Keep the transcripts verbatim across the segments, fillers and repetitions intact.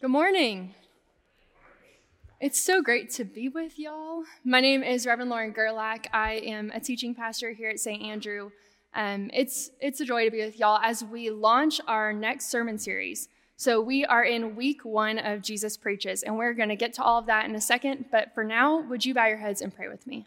Good morning. It's so great to be with y'all. My name is Reverend Lauren Gerlach. I am a teaching pastor here at Saint Andrew. Um, it's, it's a joy to be with y'all as we launch our next sermon series. So we are in week one of Jesus Preaches, and we're going to get to all of that in a second. But for now, would you bow your heads and pray with me?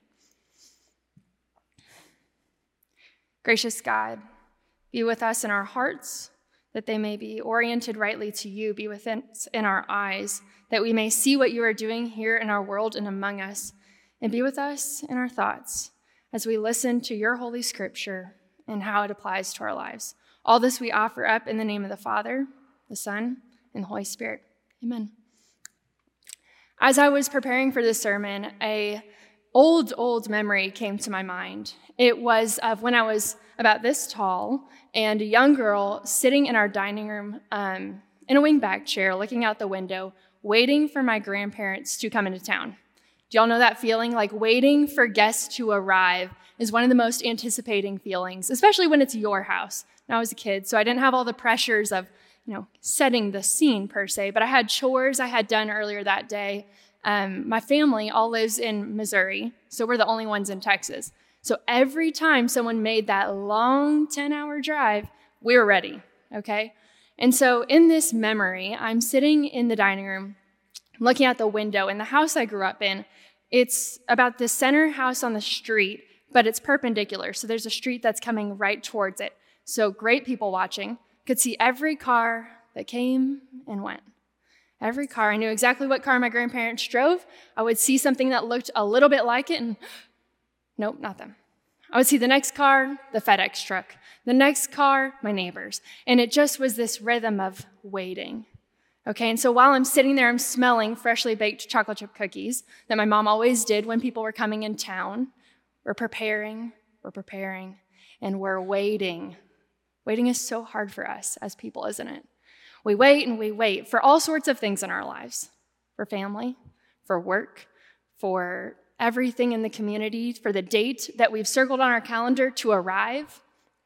Gracious God, be with us in our hearts, that they may be oriented rightly to you. Be within us in our eyes, that we may see what you are doing here in our world and among us. And be with us in our thoughts as we listen to your holy scripture and how it applies to our lives. All this we offer up in the name of the Father, the Son, and the Holy Spirit. Amen. As I was preparing for this sermon, a old, old memory came to my mind. It was of when I was about this tall and a young girl sitting in our dining room um, in a wingback chair, looking out the window, waiting for my grandparents to come into town. Do y'all know that feeling? Like waiting for guests to arrive is one of the most anticipating feelings, especially when it's your house. And I was a kid, so I didn't have all the pressures of, you know, setting the scene per se, but I had chores I had done earlier that day. Um, my family all lives in Missouri, so we're the only ones in Texas. So every time someone made that long ten-hour drive, we were ready, okay? And so in this memory, I'm sitting in the dining room, looking out the window, and the house I grew up in, it's about the center house on the street, but it's perpendicular, so there's a street that's coming right towards it. So great people watching, could see every car that came and went. Every car. I knew exactly what car my grandparents drove. I would see something that looked a little bit like it, and nope, not them. I would see the next car, the FedEx truck. The next car, my neighbors. And it just was this rhythm of waiting. Okay, and so while I'm sitting there, I'm smelling freshly baked chocolate chip cookies that my mom always did when people were coming in town. We're preparing, we're preparing, and we're waiting. Waiting is so hard for us as people, isn't it? We wait and we wait for all sorts of things in our lives. For family, for work, for everything in the community, for the date that we've circled on our calendar to arrive.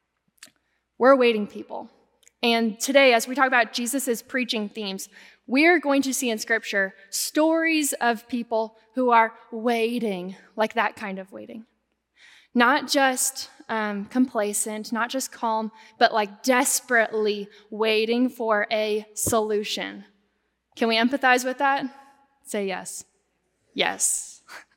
We're waiting people. And today, as we talk about Jesus' preaching themes, we're going to see in Scripture stories of people who are waiting, like that kind of waiting. Not just um, complacent, not just calm, but like desperately waiting for a solution. Can we empathize with that? Say yes. Yes.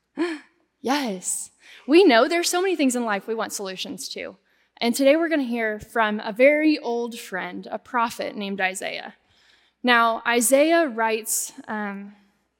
Yes. We know there's so many things in life we want solutions to. And today we're going to hear from a very old friend, a prophet named Isaiah. Now, Isaiah writes um,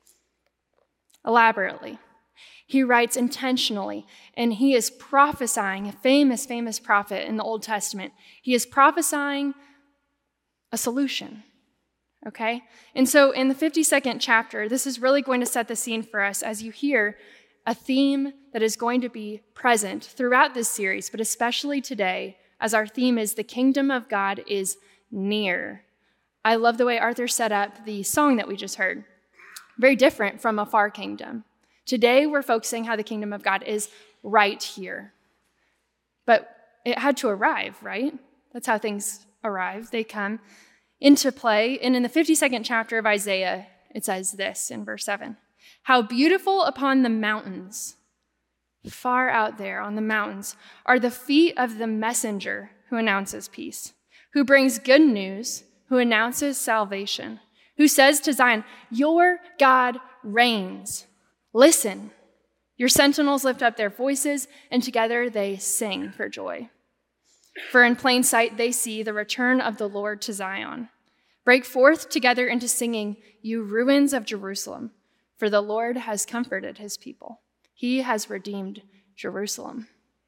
elaborately. He writes intentionally, and he is prophesying, a famous, famous prophet in the Old Testament. He is prophesying a solution, okay? And so in the fifty-second chapter, this is really going to set the scene for us as you hear a theme that is going to be present throughout this series, but especially today, as our theme is the kingdom of God is near. I love the way Arthur set up the song that we just heard. Very different from a far kingdom. Today, we're focusing how the kingdom of God is right here. But it had to arrive, right? That's how things arrive. They come into play. And in the fifty-second chapter of Isaiah, it says this in verse seven. How beautiful upon the mountains, far out there on the mountains, are the feet of the messenger who announces peace, who brings good news, who announces salvation, who says to Zion, your God reigns. Listen, your sentinels lift up their voices, and together they sing for joy. For in plain sight they see the return of the Lord to Zion. Break forth together into singing, you ruins of Jerusalem, for the Lord has comforted his people. He has redeemed Jerusalem.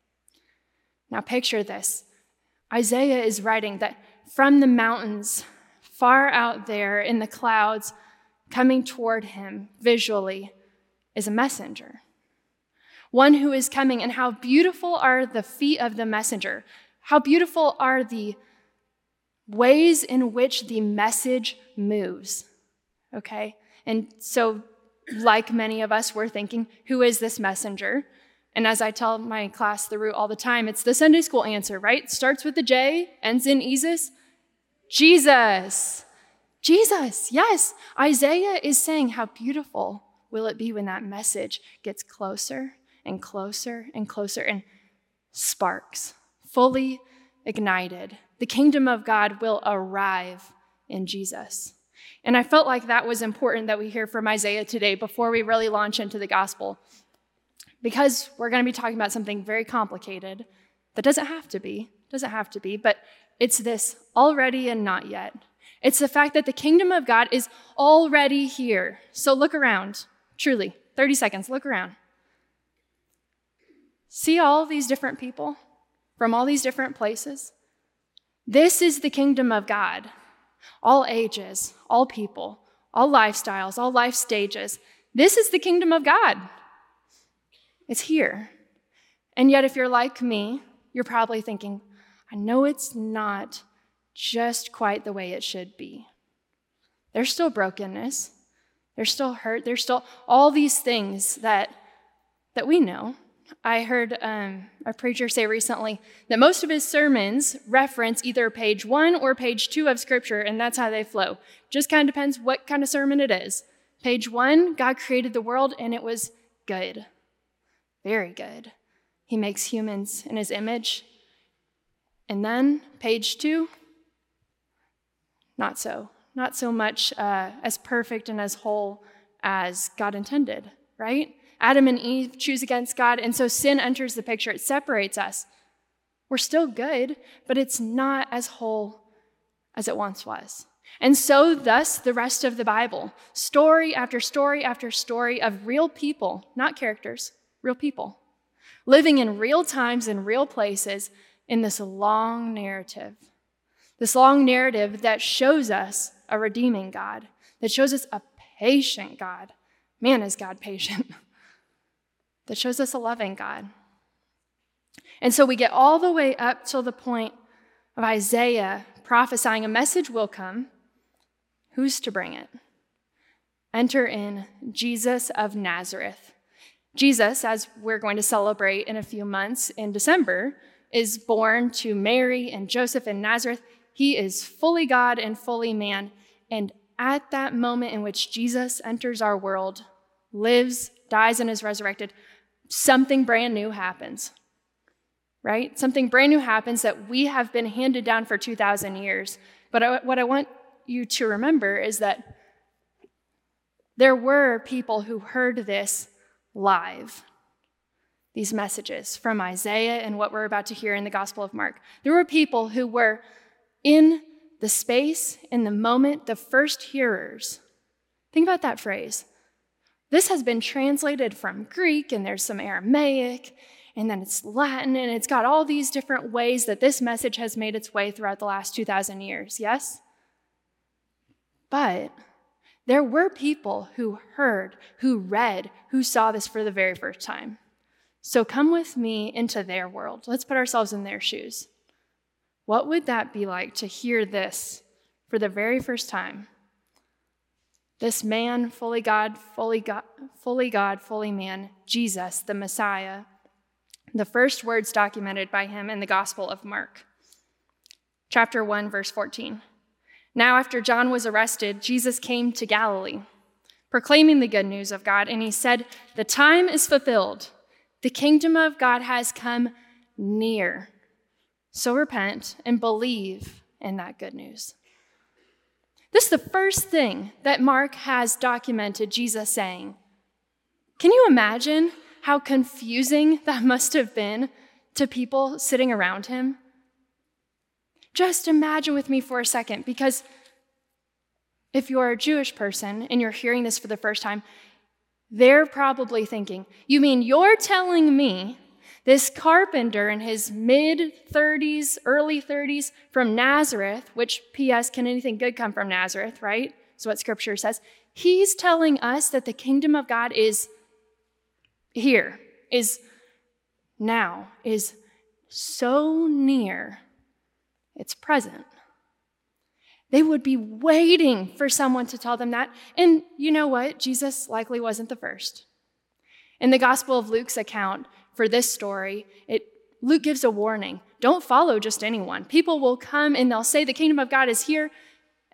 Now picture this. Isaiah is writing that from the mountains, far out there in the clouds, coming toward him visually, is a messenger. One who is coming, and how beautiful are the feet of the messenger. How beautiful are the ways in which the message moves, okay? And so, like many of us, we're thinking, who is this messenger? And as I tell my class the root all the time, it's the Sunday school answer, right? Starts with the J, ends in Jesus. Jesus. Jesus, yes. Isaiah is saying how beautiful will it be when that message gets closer and closer and closer and sparks, fully ignited. The kingdom of God will arrive in Jesus. And I felt like that was important that we hear from Isaiah today before we really launch into the gospel, because we're going to be talking about something very complicated that doesn't have to be, doesn't have to be, but it's this already and not yet. It's the fact that the kingdom of God is already here. So look around, truly, thirty seconds, look around. See all these different people from all these different places? This is the kingdom of God. All ages, all people, all lifestyles, all life stages. This is the kingdom of God. It's here. And yet, if you're like me, you're probably thinking, I know it's not just quite the way it should be. There's still brokenness. There's still hurt. There's still all these things that, that we know. I heard um, a preacher say recently that most of his sermons reference either page one or page two of Scripture, and that's how they flow. Just kind of depends what kind of sermon it is. Page one, God created the world, and it was good. Very good. He makes humans in his image. And then page two, not so. Not so much uh, as perfect and as whole as God intended, right? Adam and Eve choose against God, and so sin enters the picture. It separates us. We're still good, but it's not as whole as it once was. And so, thus, the rest of the Bible, story after story after story of real people, not characters, real people, living in real times and real places in this long narrative. This long narrative that shows us a redeeming God, that shows us a patient God. Man, is God patient. That shows us a loving God. And so we get all the way up till the point of Isaiah prophesying a message will come. Who's to bring it? Enter in Jesus of Nazareth. Jesus, as we're going to celebrate in a few months in December, is born to Mary and Joseph in Nazareth. He is fully God and fully man. And at that moment in which Jesus enters our world, lives, dies, and is resurrected, something brand new happens, right? Something brand new happens that we have been handed down for two thousand years. But I, what I want you to remember is that there were people who heard this live, these messages from Isaiah and what we're about to hear in the Gospel of Mark. There were people who were in the space, in the moment, the first hearers. Think about that phrase. This has been translated from Greek, and there's some Aramaic, and then it's Latin, and it's got all these different ways that this message has made its way throughout the last two thousand years, yes? But there were people who heard, who read, who saw this for the very first time. So come with me into their world. Let's put ourselves in their shoes. What would that be like to hear this for the very first time? This man, fully God, fully God, fully God, fully man, Jesus, the Messiah, the first words documented by him in the Gospel of Mark. Chapter one, verse fourteen. Now, after John was arrested, Jesus came to Galilee, proclaiming the good news of God, and he said, "The time is fulfilled. The kingdom of God has come near. So repent and believe in that good news." This is the first thing that Mark has documented Jesus saying. Can you imagine how confusing that must have been to people sitting around him? Just imagine with me for a second, because if you're a Jewish person and you're hearing this for the first time, they're probably thinking, you mean you're telling me this carpenter in his mid-thirties, early thirties from Nazareth, which, P S, can anything good come from Nazareth, right? Is what Scripture says. He's telling us that the kingdom of God is here, is now, is so near, it's present. They would be waiting for someone to tell them that. And you know what? Jesus likely wasn't the first. In the Gospel of Luke's account for this story, it, Luke gives a warning. Don't follow just anyone. People will come and they'll say the kingdom of God is here,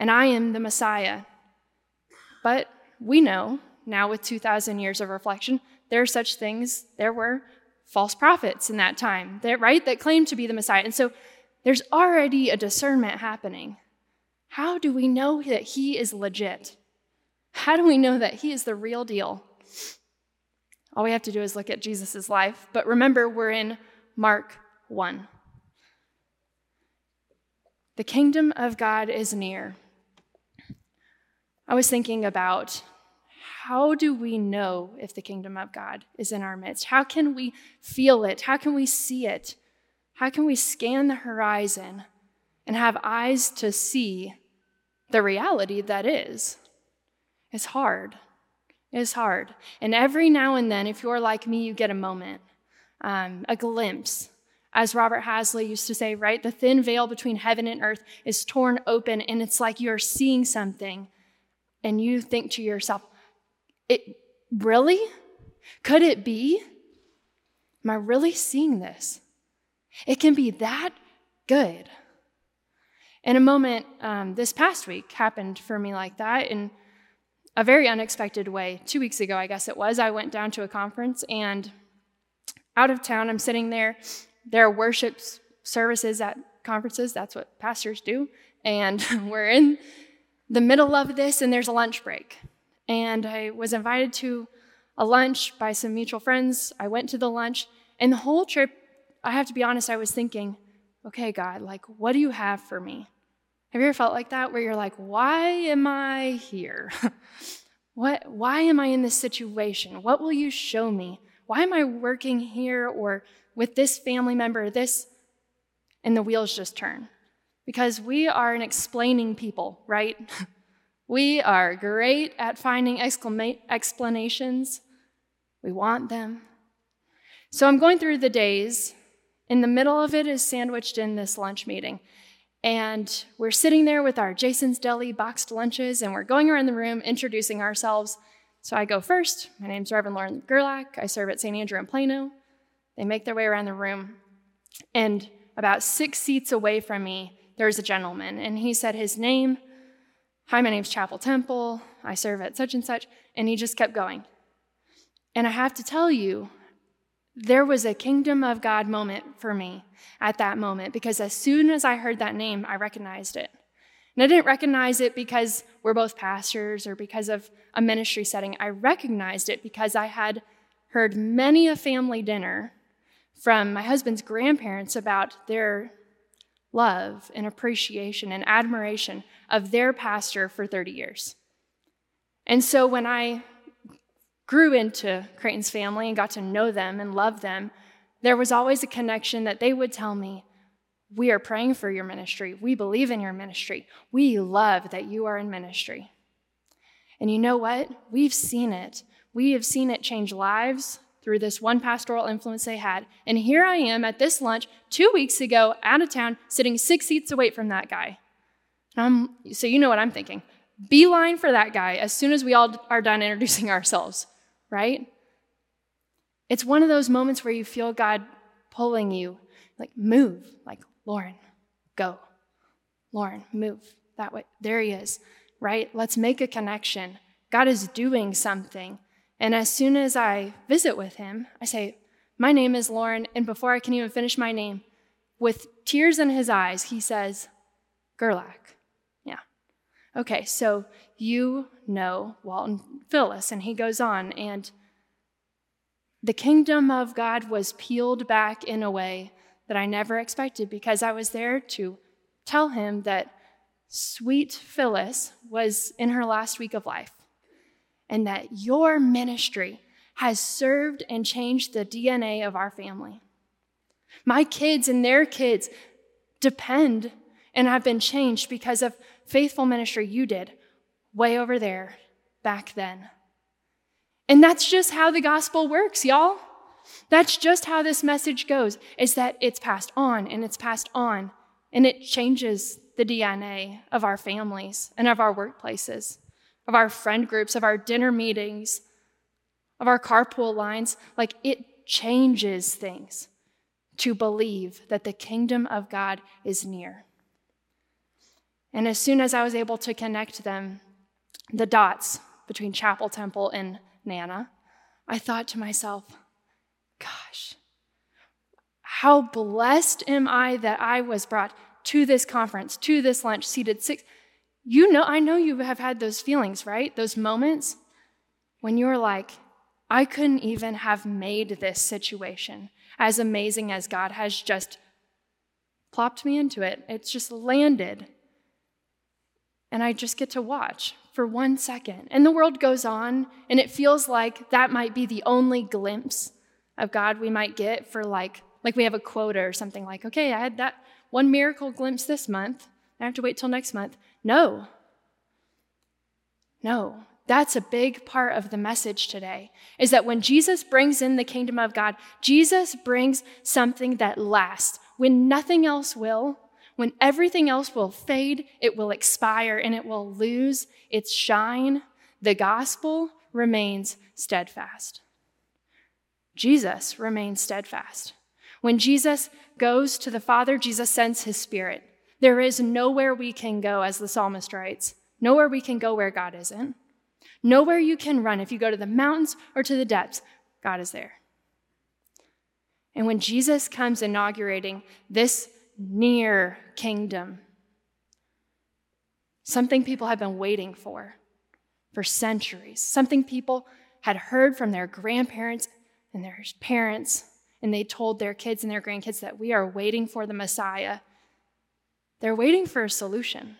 and I am the Messiah. But we know now with two thousand years of reflection, there are such things, there were false prophets in that time, that, right, that claimed to be the Messiah. And so there's already a discernment happening. How do we know that he is legit? How do we know that he is the real deal? All we have to do is look at Jesus' life. But remember, we're in Mark one. The kingdom of God is near. I was thinking about how do we know if the kingdom of God is in our midst? How can we feel it? How can we see it? How can we scan the horizon and have eyes to see the reality that is? It's hard. It's hard. And every now and then, if you're like me, you get a moment, um, a glimpse. As Robert Hasley used to say, right, the thin veil between heaven and earth is torn open, and it's like you're seeing something, and you think to yourself, "It really? Could it be? Am I really seeing this? It can be that good." And a moment um, this past week happened for me like that in a very unexpected way. Two weeks ago, I guess it was, I went down to a conference, and out of town, I'm sitting there. There are worship services at conferences. That's what pastors do. And we're in the middle of this, and there's a lunch break. And I was invited to a lunch by some mutual friends. I went to the lunch, and the whole trip, I have to be honest, I was thinking, okay, God, like, what do you have for me? Have you ever felt like that, where you're like, why am I here? what? Why am I in this situation? What will you show me? Why am I working here or with this family member, this? And the wheels just turn. Because we are an explaining people, right? We are great at finding exclama- explanations. We want them. So I'm going through the days. In the middle of it is sandwiched in this lunch meeting. And we're sitting there with our Jason's Deli boxed lunches, and we're going around the room introducing ourselves. So I go first. My name's Reverend Lauren Gerlach. I serve at Saint Andrew in Plano. They make their way around the room. And about six seats away from me, there's a gentleman. And he said his name. Hi, my name's Chapel Temple. I serve at such and such. And he just kept going. And I have to tell you, there was a kingdom of God moment for me at that moment, because as soon as I heard that name, I recognized it. And I didn't recognize it because we're both pastors or because of a ministry setting. I recognized it because I had heard many a family dinner from my husband's grandparents about their love and appreciation and admiration of their pastor for thirty years. And so when I grew into Creighton's family and got to know them and love them, there was always a connection that they would tell me, we are praying for your ministry. We believe in your ministry. We love that you are in ministry. And you know what? We've seen it. We have seen it change lives through this one pastoral influence they had. And here I am at this lunch two weeks ago, out of town, sitting six seats away from that guy. And I'm, so you know what I'm thinking. Beeline for that guy as soon as we all are done introducing ourselves, right? It's one of those moments where you feel God pulling you, like, move, like, Lauren, go. Lauren, move that way. There he is, right? Let's make a connection. God is doing something. And as soon as I visit with him, I say, my name is Lauren. And before I can even finish my name, with tears in his eyes, he says, Gerlach. Yeah. Okay, so you know Walton Phyllis. And he goes on, and the kingdom of God was peeled back in a way that I never expected, because I was there to tell him that sweet Phyllis was in her last week of life, and that your ministry has served and changed the D N A of our family. My kids and their kids depend and have been changed because of faithful ministry you did way over there back then. And that's just how the gospel works, y'all. That's just how this message goes, is that it's passed on and it's passed on, and it changes the D N A of our families and of our workplaces, of our friend groups, of our dinner meetings, of our carpool lines. Like, it changes things to believe that the kingdom of God is near. And as soon as I was able to connect them, the dots between Chapel Temple and Nana, I thought to myself, gosh, how blessed am I that I was brought to this conference, to this lunch, seated six. You know, I know you have had those feelings, right? Those moments when you're like, I couldn't even have made this situation as amazing as God has just plopped me into it. It's just landed. And I just get to watch for one second. And the world goes on, and it feels like that might be the only glimpse of God we might get for like, like we have a quota or something like, okay, I had that one miracle glimpse this month. I have to wait till next month. No. No. That's a big part of the message today, is that when Jesus brings in the kingdom of God, Jesus brings something that lasts. When nothing else will, when everything else will fade, it will expire, and it will lose its shine, the gospel remains steadfast. Jesus remains steadfast. When Jesus goes to the Father, Jesus sends his Spirit. There is nowhere we can go, as the psalmist writes, nowhere we can go where God isn't. Nowhere you can run. If you go to the mountains or to the depths, God is there. And when Jesus comes inaugurating this near kingdom, something people have been waiting for for centuries, something people had heard from their grandparents and their parents, and they told their kids and their grandkids that we are waiting for the Messiah. They're waiting for a solution.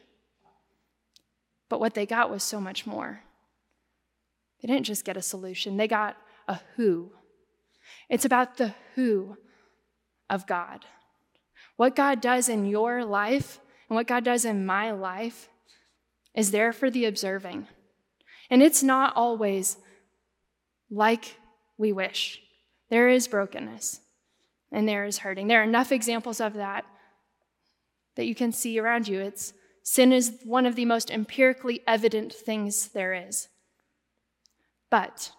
But what they got was so much more. They didn't just get a solution, they got a who. It's about the who of God. What God does in your life and what God does in my life is there for the observing. And it's not always like we wish. There is brokenness and there is hurting. There are enough examples of that that you can see around you. It's sin is one of the most empirically evident things there is. But,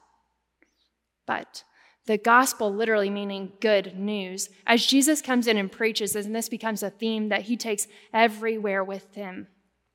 but, the gospel literally meaning good news, as Jesus comes in and preaches, and this becomes a theme that he takes everywhere with him,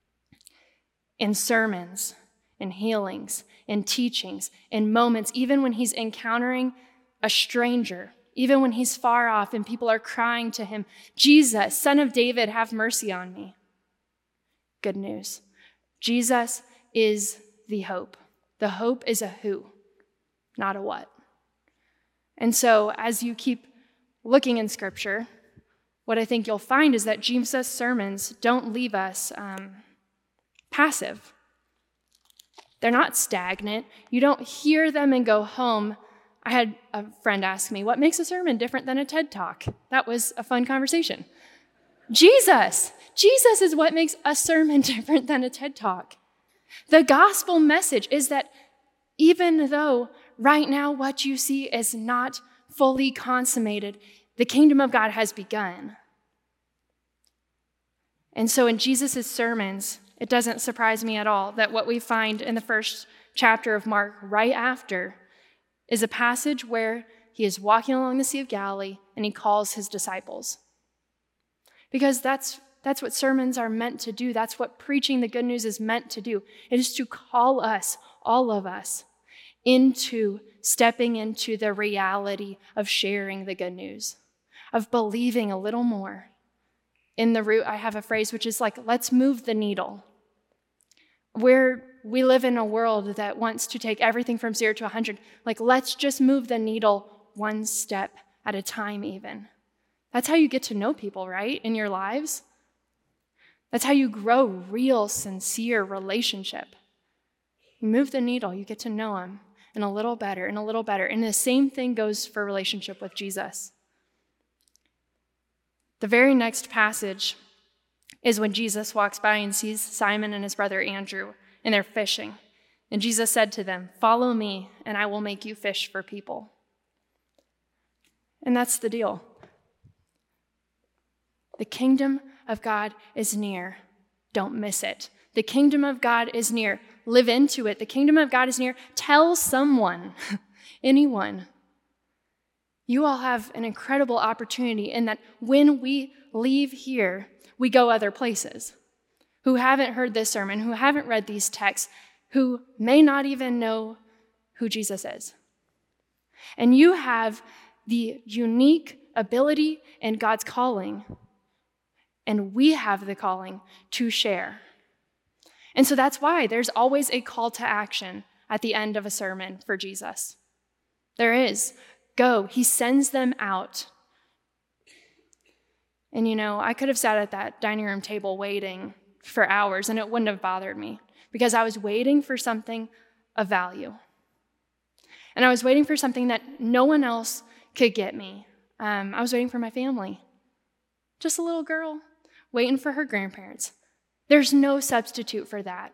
in sermons, in healings, in teachings, in moments, even when he's encountering a stranger, even when he's far off and people are crying to him, Jesus, Son of David, have mercy on me. Good news. Jesus is the hope. The hope is a who, not a what. And so as you keep looking in Scripture, what I think you'll find is that Jesus' sermons don't leave us um, passive. They're not stagnant. You don't hear them and go home. I had a friend ask me, what makes a sermon different than a TED Talk? That was a fun conversation. Jesus. Jesus is what makes a sermon different than a TED Talk. The gospel message is that even though right now what you see is not fully consummated, the kingdom of God has begun. And so in Jesus' sermons, it doesn't surprise me at all that what we find in the first chapter of Mark right after is a passage where he is walking along the Sea of Galilee and he calls his disciples. Because that's That's what sermons are meant to do. That's what preaching the good news is meant to do. It is to call us, all of us, into stepping into the reality of sharing the good news, of believing a little more. In the root, I have a phrase which is like, let's move the needle. Where we live in a world that wants to take everything from zero to one hundred, like let's just move the needle one step at a time even. That's how you get to know people, right, in your lives. That's how you grow real, sincere relationship. You move the needle, you get to know him, and a little better, and a little better. And the same thing goes for relationship with Jesus. The very next passage is when Jesus walks by and sees Simon and his brother Andrew, and they're fishing. And Jesus said to them, "Follow me, and I will make you fish for people." And that's the deal. The kingdom of God is near. Don't miss it. The kingdom of God is near. Live into it. The kingdom of God is near. Tell someone, anyone. You all have an incredible opportunity in that when we leave here, we go other places. who haven't heard this sermon, who haven't read these texts, who may not even know who Jesus is. And you have the unique ability and God's calling, and we have the calling to share. And so that's why there's always a call to action at the end of a sermon for Jesus. There is. Go. He sends them out. And you know, I could have sat at that dining room table waiting for hours, and it wouldn't have bothered me because I was waiting for something of value. And I was waiting for something that no one else could get me. Um, I was waiting for my family. Just a little girl waiting for her grandparents. There's no substitute for that.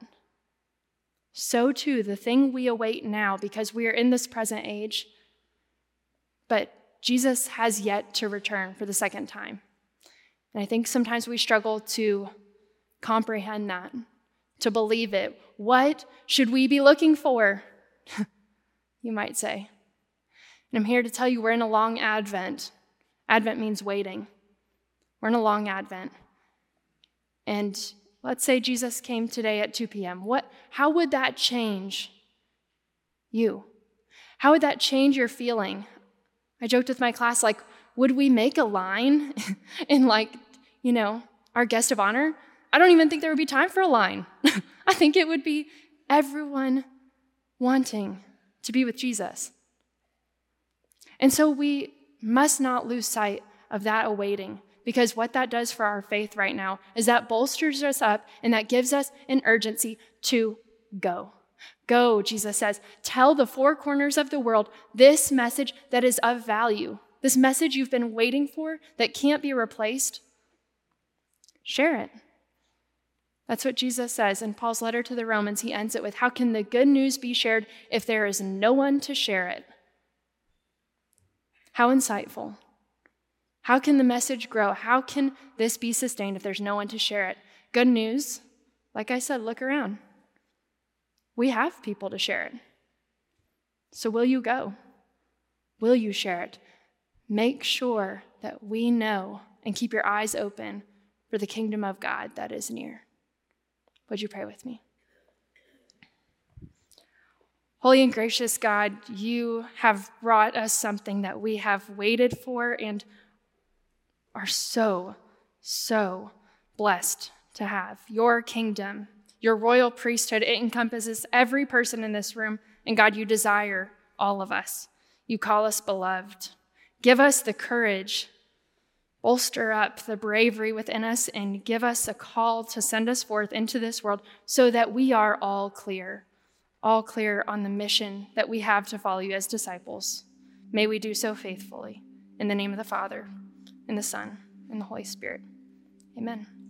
So too, the thing we await now, because we are in this present age, but Jesus has yet to return for the second time. And I think sometimes we struggle to comprehend that, to believe it. What should we be looking for? You might say. And I'm here to tell you we're in a long Advent. Advent means waiting. We're in a long Advent. And let's say Jesus came today at two p.m. What? How would that change you? How would that change your feeling? I joked with my class, like, would we make a line in, like, you know, our guest of honor? I don't even think there would be time for a line. I think it would be everyone wanting to be with Jesus. And so we must not lose sight of that awaiting, because what that does for our faith right now is that bolsters us up and that gives us an urgency to go. Go, Jesus says, tell the four corners of the world this message that is of value, this message you've been waiting for that can't be replaced. Share it. That's what Jesus says in Paul's letter to the Romans. He ends it with, how can the good news be shared if there is no one to share it? How insightful. How can the message grow? How can this be sustained if there's no one to share it? Good news, like I said, look around. We have people to share it. So will you go? Will you share it? Make sure that we know and keep your eyes open for the kingdom of God that is near. Would you pray with me? Holy and gracious God, you have brought us something that we have waited for and are so, so blessed to have. Your kingdom, your royal priesthood, it encompasses every person in this room. And God, you desire all of us. You call us beloved. Give us the courage, bolster up the bravery within us, and give us a call to send us forth into this world so that we are all clear, all clear on the mission that we have to follow you as disciples. May we do so faithfully. In the name of the Father, and the Son, and the Holy Spirit. Amen.